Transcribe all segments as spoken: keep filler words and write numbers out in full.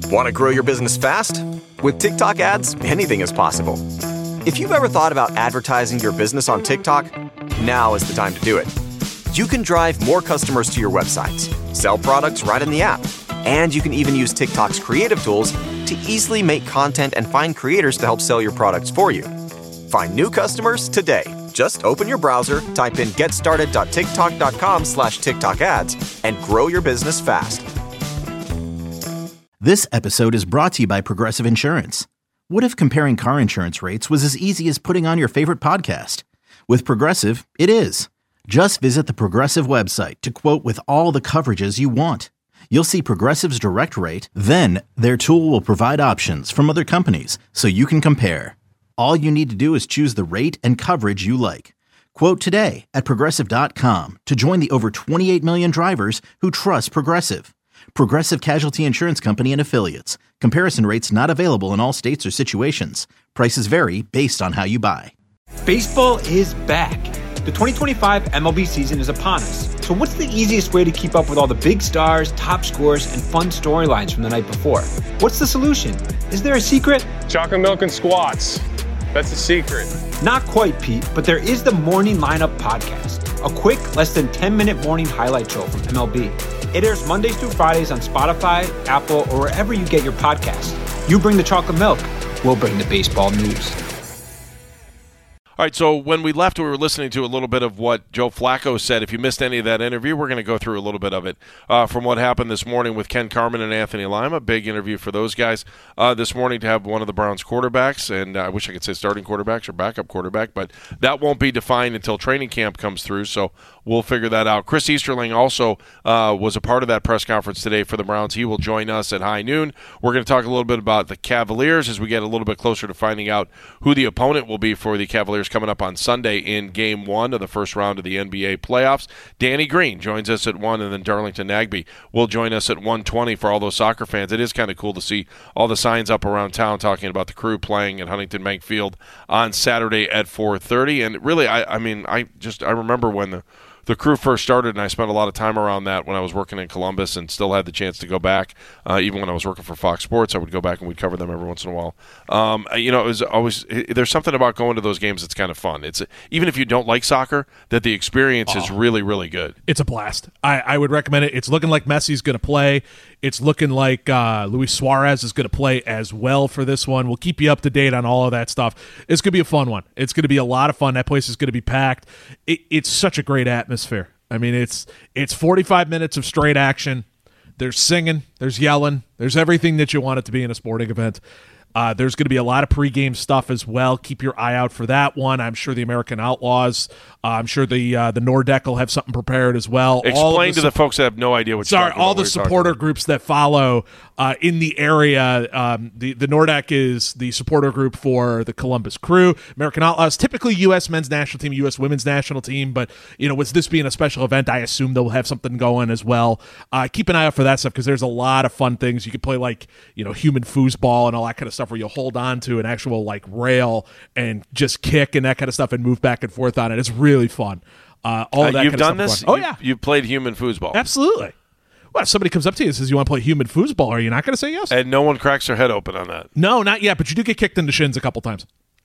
Want to grow your business fast? With TikTok ads, anything is possible. If you've ever thought about advertising your business on TikTok, now is the time to do it. You can drive more customers to your websites, sell products right in the app, and you can even use TikTok's creative tools to easily make content and find creators to help sell your products for you. Find new customers today. Just open your browser, type in getstarted.tiktok.com slash TikTok ads, and grow your business fast. This episode is brought to you by Progressive Insurance. What if comparing car insurance rates was as easy as putting on your favorite podcast? With Progressive, it is. Just visit the Progressive website to quote with all the coverages you want. You'll see Progressive's direct rate, then their tool will provide options from other companies so you can compare. All you need to do is choose the rate and coverage you like. Quote today at Progressive dot com to join the over twenty-eight million drivers who trust Progressive. Progressive Casualty Insurance Company and Affiliates. Comparison rates not available in all states or situations. Prices vary based on how you buy. Baseball is back. The twenty twenty-five M L B season is upon us. So what's the easiest way to keep up with all the big stars, top scores, and fun storylines from the night before? What's the solution? Is there a secret? Chocolate milk and squats. That's the secret. Not quite, Pete, but there is the Morning Lineup Podcast, a quick, less than ten-minute morning highlight show from M L B. It airs Mondays through Fridays on Spotify, Apple, or wherever you get your podcasts. You bring the chocolate milk, we'll bring the baseball news. All right, so when we left, we were listening to a little bit of what Joe Flacco said. If you missed any of that interview, we're going to go through a little bit of it uh, from what happened this morning with Ken Carman and Anthony Lima. Big interview for those guys uh, this morning to have one of the Browns quarterbacks, and uh, I wish I could say starting quarterbacks or backup quarterback, but that won't be defined until training camp comes through, so we'll figure that out. Chris Easterling also uh, was a part of that press conference today for the Browns. He will join us at high noon. We're going to talk a little bit about the Cavaliers as we get a little bit closer to finding out who the opponent will be for the Cavaliers coming up on Sunday in game one of the first round of the N B A playoffs. Danny Green joins us at one, and then Darlington Nagbe will join us at one twenty for all those soccer fans. It is kind of cool to see all the signs up around town talking about the Crew playing at Huntington Bank Field on Saturday at four thirty. And really, I, I mean, I just I remember when the The Crew first started, and I spent a lot of time around that when I was working in Columbus and still had the chance to go back. Uh, even when I was working for Fox Sports, I would go back and we'd cover them every once in a while. Um, you know, it was always it, there's something about going to those games that's kind of fun. It's even if you don't like soccer, that the experience oh, is really, really good. It's a blast. I, I would recommend it. It's looking like Messi's going to play. It's looking like uh, Luis Suarez is going to play as well for this one. We'll keep you up to date on all of that stuff. It's going to be a fun one. It's going to be a lot of fun. That place is going to be packed. It, it's such a great atmosphere. I mean, it's it's forty-five minutes of straight action. There's singing, there's yelling, there's everything that you want it to be in a sporting event. Uh, there's going to be a lot of pregame stuff as well. Keep your eye out for that one. I'm sure the American Outlaws, uh, I'm sure the uh, the Nordeck will have something prepared as well. Explain all the to the folks that have no idea what you're sorry, talking all about, the supporter groups that follow uh, in the area. Um, the, the Nordeck is the supporter group for the Columbus Crew. American Outlaws, typically U S men's national team, U S women's national team, but you know, with this being a special event, I assume they'll have something going as well. Uh, keep an eye out for that stuff because there's a lot of fun things. You could play like, you know, human foosball and all that kind of stuff where you'll hold on to an actual like rail and just kick and that kind of stuff and move back and forth on it. It's really fun. Uh, all of that uh, you've kind done of this? Fun. Oh, you, yeah. You've played human foosball. Absolutely. Well, if somebody comes up to you and says, you want to play human foosball, are you not going to say yes? And no one cracks their head open on that? No, not yet, but you do get kicked in the shins a couple times.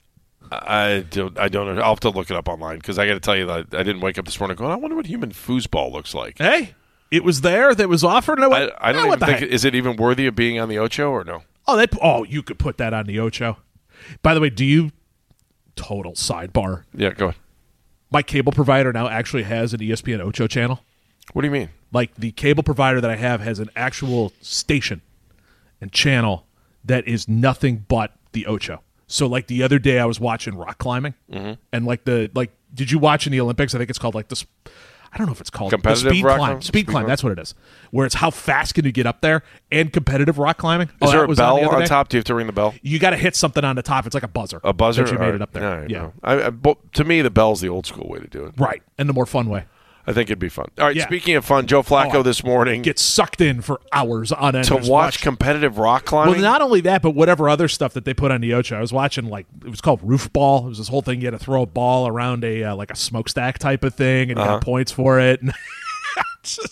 I don't, I don't know. I'll have to look it up online because I got to tell you that I didn't wake up this morning going, I wonder what human foosball looks like. Hey, it was there. That was offered. And I, went, I, I don't oh, even think, heck? Is it even worthy of being on the Ocho or no? Oh, they, oh, you could put that on the Ocho. By the way, do you, total sidebar. Yeah, go ahead. My cable provider now actually has an E S P N Ocho channel. What do you mean? Like the cable provider that I have has an actual station and channel that is nothing but the Ocho. So like the other day I was watching rock climbing mm-hmm. and like the, like, did you watch in the Olympics? I think it's called like this. I don't know if it's called competitive speed rock climb. climb? Speed, speed climb, climb, that's what it is. Where it's how fast can you get up there and competitive rock climbing. Is oh, there a bell on, on day? top? Do you have to ring the bell? You got to hit something on the top. It's like a buzzer. A buzzer? That you All made right. it up there. No, yeah. No. I, I, to me, the bell's the old school way to do it. Right. And the more fun way. I think it'd be fun. All right, yeah. Speaking of fun, Joe Flacco oh, this morning. Get sucked in for hours on end. To watch, watch competitive rock climbing? Well, not only that, but whatever other stuff that they put on the Ocho. I was watching, like, it was called roof ball. It was this whole thing. You had to throw a ball around a, uh, like a smokestack type of thing, and you uh-huh. got points for it. Just,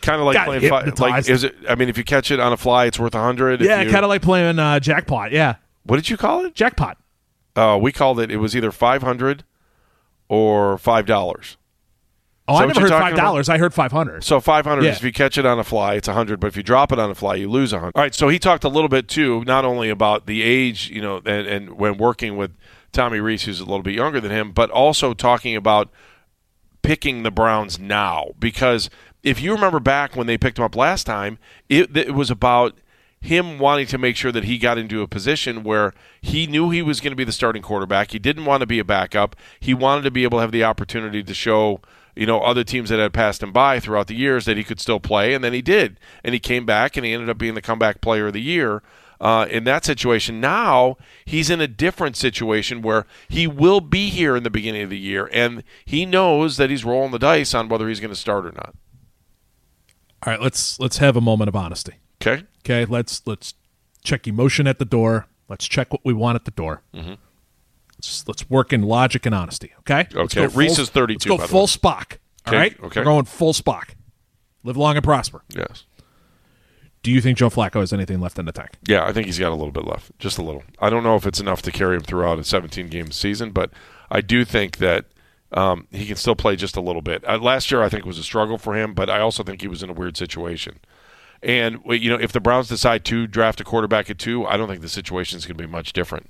kind of like got playing. Fi- like, hypnotized. is it? I mean, if you catch it on a fly, it's worth a hundred. Yeah, kind of like playing uh, jackpot. Yeah, What did you call it? jackpot. Uh, we called it. It was either five hundred or five dollars. Oh, Is that I what never you're heard talking five dollars. I heard five hundred. So five hundred Yeah. is if you catch it on a fly, it's a hundred. But if you drop it on a fly, you lose a hundred. All right. So he talked a little bit too, not only about the age, you know, and, and when working with Tommy Reese, who's a little bit younger than him, but also talking about picking the Browns now. Because if you remember back when they picked him up last time, it, it was about him wanting to make sure that he got into a position where he knew he was going to be the starting quarterback. He didn't want to be a backup. He wanted to be able to have the opportunity to show, you know, other teams that had passed him by throughout the years that he could still play, and then he did. And he came back, and he ended up being the comeback player of the year uh, in that situation. Now he's in a different situation where he will be here in the beginning of the year, and he knows that he's rolling the dice on whether he's going to start or not. All right, let's let's have a moment of honesty. Okay? Okay, let's let's check emotion at the door. Let's check what we want at the door. Mm-hmm. Let's, let's work in logic and honesty. Okay. Let's Okay. go Reese full- is thirty-two, Let's by go the full way. Spock. All Okay, right. okay. We're going full Spock. Live long and prosper. Yes. Do you think Joe Flacco has anything left in the tank? Yeah, I think he's got a little bit left, just a little. I don't know if it's enough to carry him throughout a seventeen-game season, but I do think that um, he can still play just a little bit. Uh, last year, I think, was a struggle for him, but I also think he was in a weird situation. And, you know, if the Browns decide to draft a quarterback at two, I don't think the situation is going to be much different.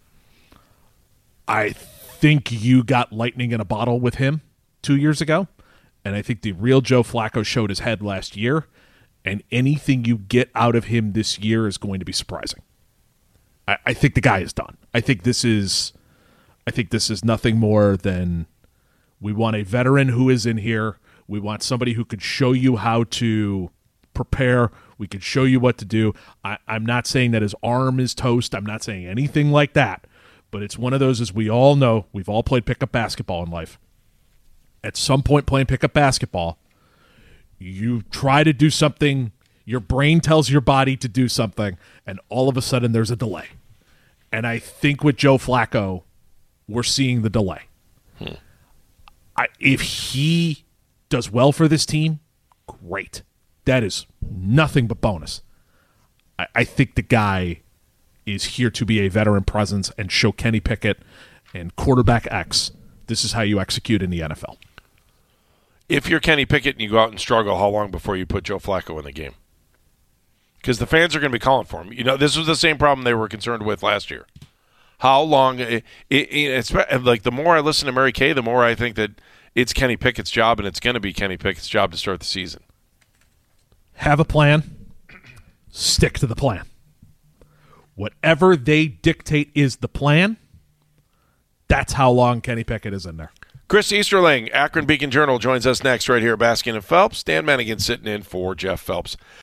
I think you got lightning in a bottle with him two years ago, and I think the real Joe Flacco showed his head last year, and anything you get out of him this year is going to be surprising. I, I think the guy is done. I think this is I think this is nothing more than we want a veteran who is in here. We want somebody who could show you how to prepare. We could show you what to do. I, I'm not saying that his arm is toast. I'm not saying anything like that. But it's one of those, as we all know, we've all played pickup basketball in life. At some point playing pickup basketball, you try to do something, your brain tells your body to do something, and all of a sudden there's a delay. And I think with Joe Flacco, we're seeing the delay. Hmm. I, if he does well for this team, great. That is nothing but bonus. I, I think the guy is here to be a veteran presence and show Kenny Pickett and quarterback X, this is how you execute in the N F L. If you're Kenny Pickett and you go out and struggle, how long before you put Joe Flacco in the game? Because the fans are going to be calling for him. You know, this was the same problem they were concerned with last year. How long? It, it, it's like the more I listen to Mary Kay, the more I think that it's Kenny Pickett's job, and it's going to be Kenny Pickett's job to start the season. Have a plan. Stick to the plan. Whatever they dictate is the plan, that's how long Kenny Pickett is in there. Chris Easterling, Akron Beacon Journal, joins us next right here at Baskin and Phelps. Dan Manigan sitting in for Jeff Phelps.